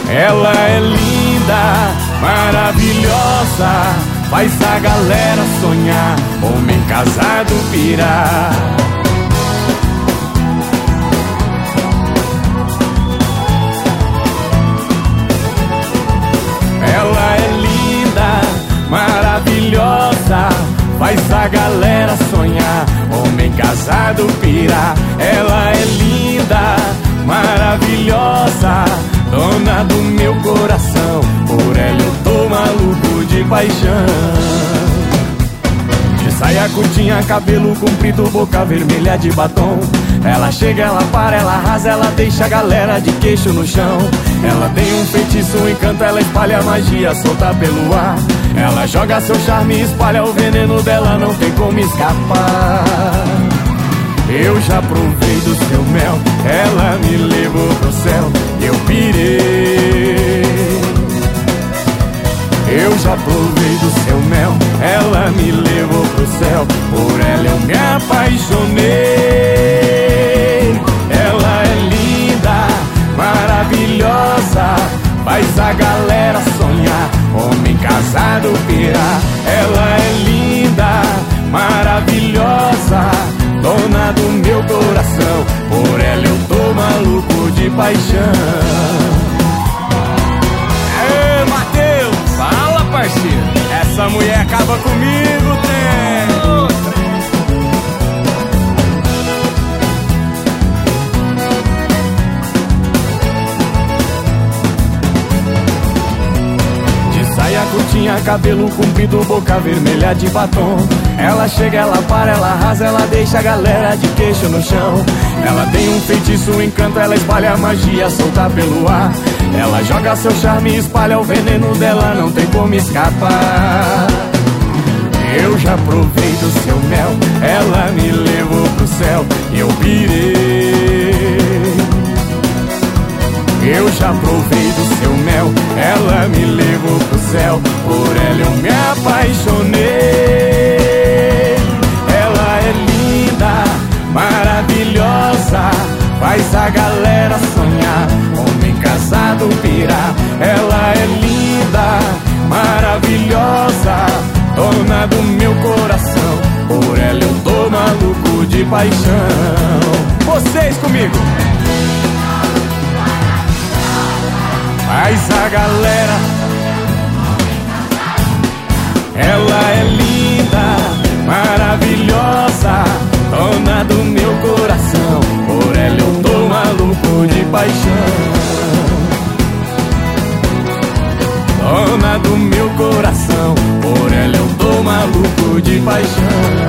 Ela é linda, maravilhosa, faz a galera sonhar, homem casado pirar. Ela é linda, maravilhosa, faz a galera sonhar, homem casado pirar. Ela é linda, maravilhosa, dona do meu coração, por ela eu tô maluco de paixão. De saia curtinha, cabelo comprido, boca vermelha de batom. Ela chega, ela para, ela arrasa, ela deixa a galera de queixo no chão. Ela tem um feitiço, um encanto, ela espalha magia solta pelo ar. Ela joga seu charme e espalha o veneno dela, não tem como escapar. Eu já provei do seu mel, ela me levou pro céu, eu pirei. Eu já provei do seu mel, ela me levou pro céu, por ela eu me apaixonei. Ela é linda, maravilhosa, faz a galera sonhar, homem casado pirar. Ela é linda, maravilhosa, dona do meu coração, por ela eu tô maluco de paixão. Ê, Matheus, fala, parceiro, essa mulher acaba comigo, tem. De saia curtinha, cabelo comprido, boca vermelha de batom. Ela chega, ela para, ela arrasa, ela deixa a galera de queixo no chão. Ela tem um feitiço, um encanto, ela espalha a magia solta pelo ar. Ela joga seu charme e espalha o veneno dela, não tem como escapar. Eu já provei do seu mel, ela me levou pro céu e eu pirei. Eu já provei do seu mel, ela me levou pro céu, por ela eu me apaixonei. Ela é linda, maravilhosa, faz a galera sonhar, homem casado pirar. Ela é linda, maravilhosa, dona do meu coração, por ela eu tô maluco de paixão. Vocês comigo! Faz a galera. Ela é linda, maravilhosa, dona do meu coração, por ela eu tô maluco de paixão. Dona do meu coração, por ela eu tô maluco de paixão.